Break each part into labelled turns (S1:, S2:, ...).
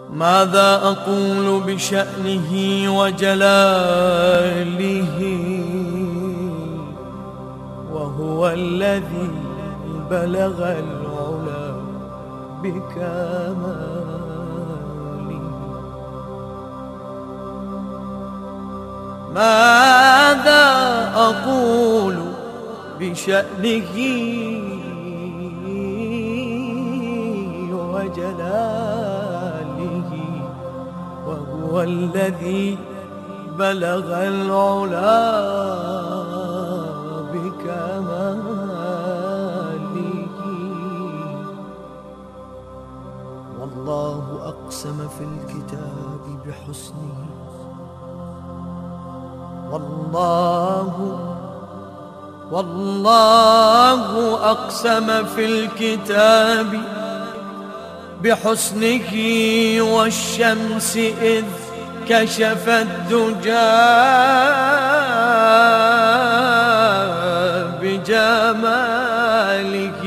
S1: ماذا أقول بشأنه وجلاله وهو الذي بلغ العلا بكماله. ماذا أقول بشأنه وجلاله وهو الذي بلغ العلا بكماله. والله أقسم في الكتاب بحسنه، والله أقسم في الكتاب بحسنه والشمس إذ كشفت دجى بجماله،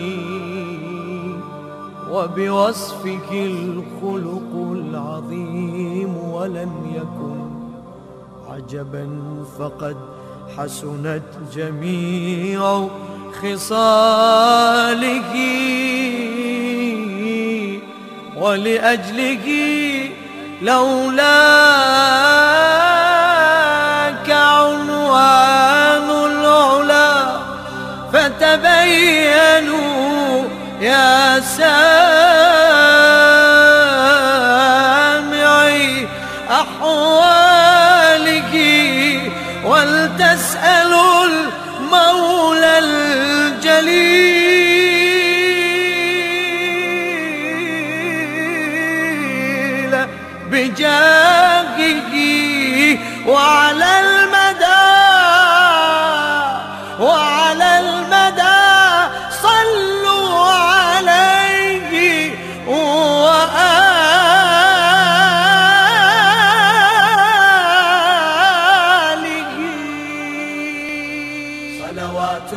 S1: وبوصفك الخلق العظيم ولم يكن عجبا فقد حسنت جميع خصاله. ولأجله لولاك عنوان العلا فتبينوا يا سامعي أحواله، ولتسألوا المولى الجليل بجاهه. وعلى المدى صلوا عليه وآله. صلوات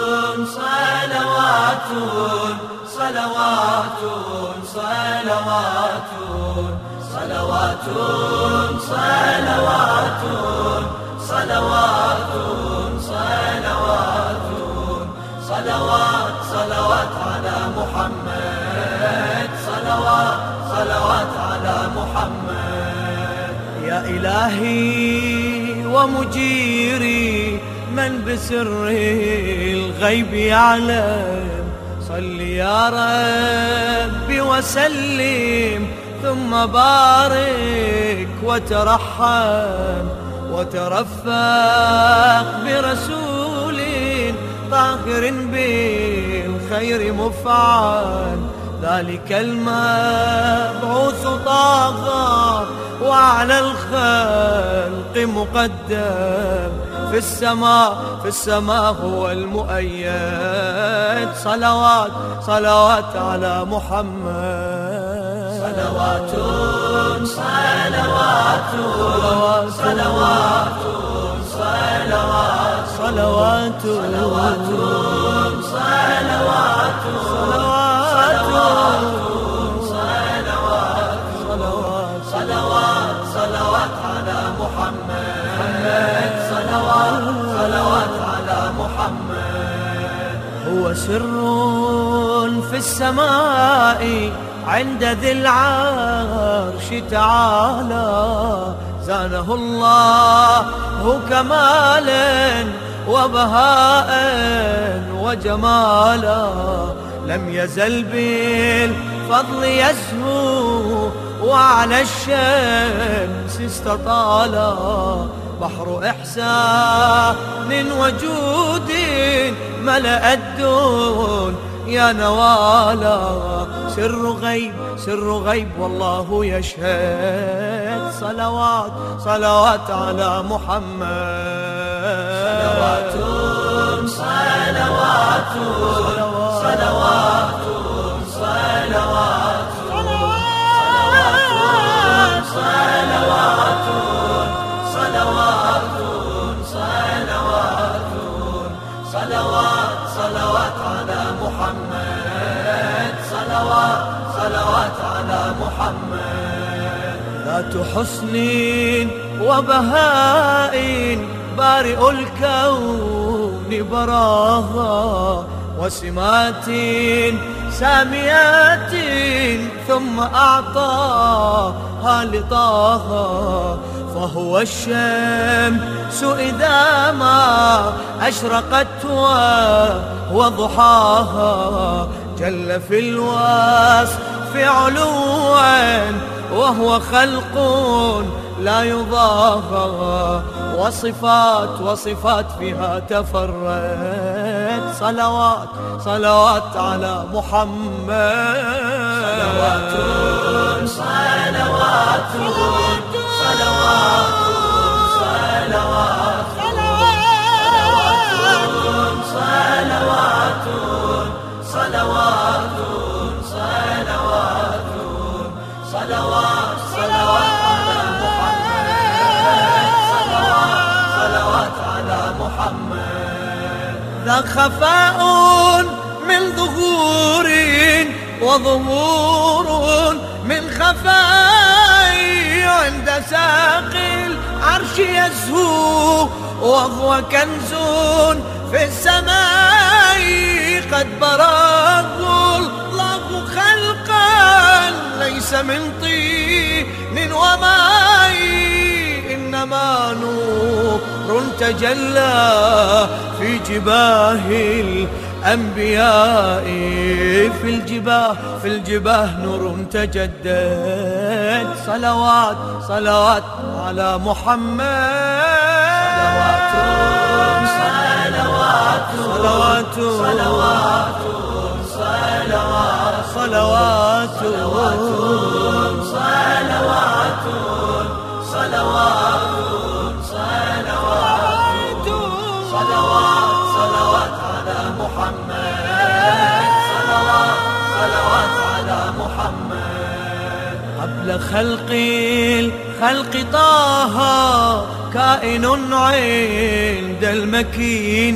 S1: صلوات صلوات صلوات صلوات صلوات صلوات صلوات صلوات على محمد، صلوات على محمد. يا إلهي ومجيري من بسر الغيب يعلم، صل يا ربي وسلم ثم بارك وترحم وترفق برسول طاهر بالخير مفعل، ذلك المبعوث طه وعلى الخلق مقدم، في السماء هو المؤيد. صلوات على محمد. صلوات صلوات صلوات صلوات صلوات صلوات صلوات صلوات على محمد، صلوات على محمد. هو سر في السماء عند ذي العرش تعالى، زانه الله كمالا وبهاء وجمالا، لم يزل بالفضل يزهو وعلى الشمس استطالا، بحر إحسان وجود ملأ الدنيا يا نوالا، سر غيب والله يشهد. صلوات على محمد. صلوات صلوات صلوات صلوات صلوات على محمد، صلوات على محمد. حسن وبهاء بارئ الكون براها، وسمات ساميات ثم أعطاها لطاها. فهو الشمس إذا ما أشرقت وضحاها، جل في الوصف علوا وهو خلق لا يضاهى، وصفات فيها تفرد. صلوات على محمد،
S2: صلوات صلوات
S1: ذا خفاء من ظهور وظهور من خفاء، عند ساق العرش يزهو وهو كنز في السماء. قد براه الله خلقا ليس من طين وماء، إنما نور تجلى في جباه الأنبياء. في الجباه نور تجدد. صلوات على محمد،
S2: صلوات على محمد، صلوات على محمد.
S1: قبل خلق طه كائن عند المكين،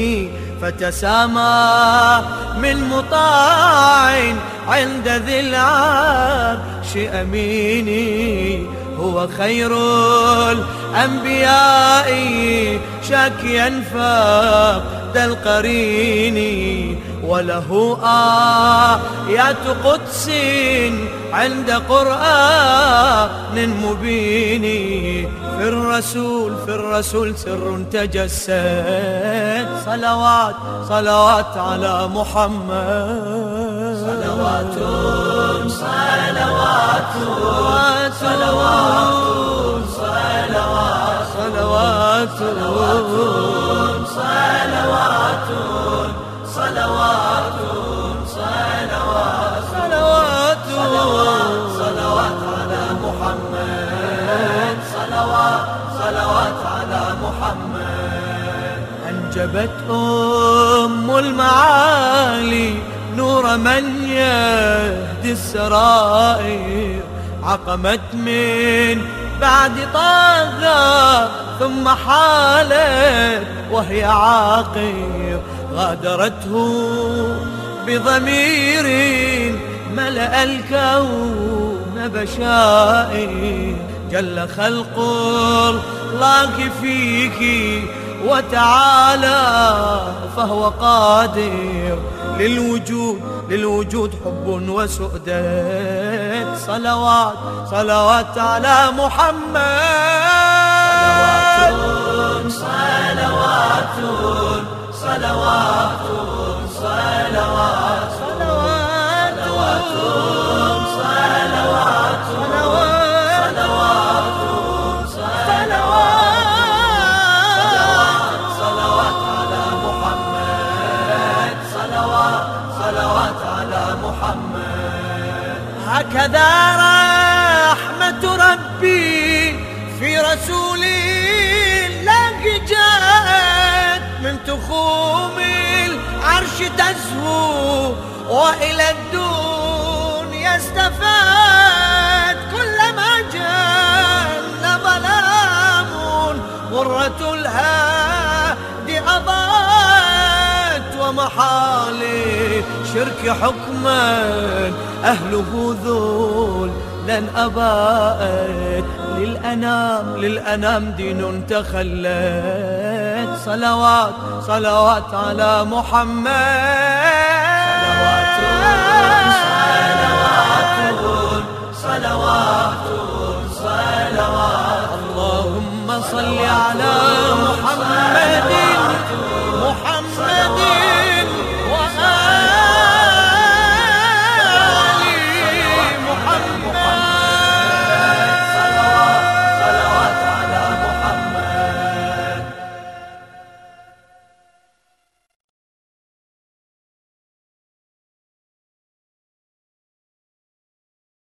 S1: فتسامى من مطاع عند ذي العرش أمين. هو خير الأنبياء شاكيا فقد القرين، وله آيات قدس عند قرآن مبين. في الرسول سر تجسد. صلوات على محمد،
S2: صلوات على محمد، صلوات على محمد.
S1: أنجبت المعالي نور من يهدي السرائر، عقمت من بعد طاغى ثم حالت وهي عاقر. غادرته بضمير ملأ الكون بشائر. جل خلق الله فيك وتعالى، فهو قادر للوجود حب وسؤدد. صلوات على محمد،
S2: صلوات على محمد.
S1: هكذا رحمة ربي في رسول الله جاءت، من تخوم العرش تزهو وإلى الدنيا استفاد. كلما جل ظلام غرة الهادي أضاءت، وما محالي شرك حكما أهله ذول لن أبائت للأنام دين تخلت صلوات صلوات على محمد
S2: صلوات
S1: اللهم صل على محمد